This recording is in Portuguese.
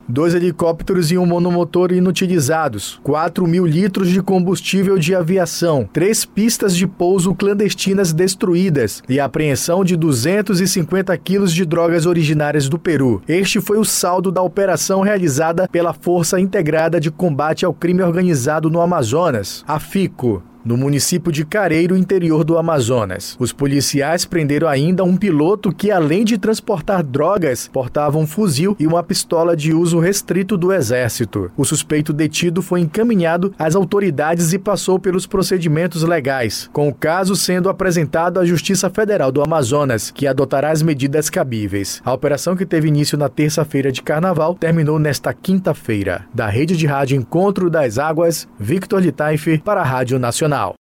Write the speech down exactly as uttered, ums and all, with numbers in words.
dois helicópteros e um monomotor inutilizados, quatro mil litros de combustível de aviação, três pistas de pouso clandestinas destruídas e a apreensão de duzentos e cinquenta quilos de drogas originárias do Peru. Este foi o saldo da operação realizada pela Força Integrada de Combate ao Crime Organizado no Amazonas, a FICO, no município de Careiro, interior do Amazonas. Os policiais prenderam ainda um piloto que, além de transportar drogas, portava um fuzil e uma pistola de uso restrito do Exército. O suspeito detido foi encaminhado às autoridades e passou pelos procedimentos legais, com o caso sendo apresentado à Justiça Federal do Amazonas, que adotará as medidas cabíveis. A operação, que teve início na terça-feira de Carnaval, terminou nesta quinta-feira. Da Rede de Rádio Encontro das Águas, Victor Litaif para a Rádio Nacional.